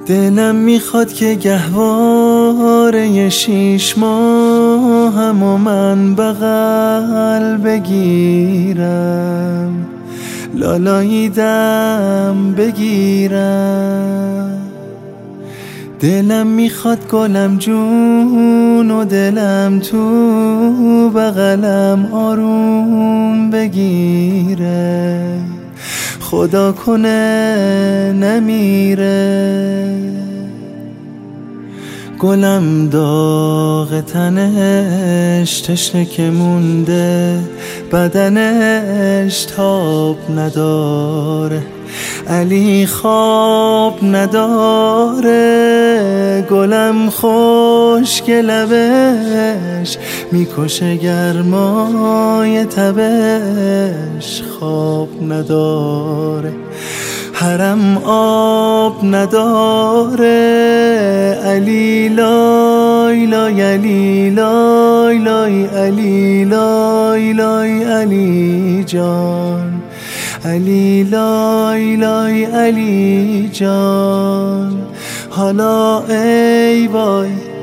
دلم میخواد که گهواره 6 ماهم و من بغل بگیرم، لالاییدم بگیرم. دلم میخواد گلم جون و دلم تو بغلم آروم بگیره، خدا کنه نمیره. گلم داغ تنش تشنه که مونده، بدنش تاب نداره، علی خواب نداره. گلم خشک لبش میکشه گرمای تبش، خواب نداره، حرم آب نداره. علی لای لای علی لای لای علی لای لای علی جان، علی لای لای علی جان. حالا ای وای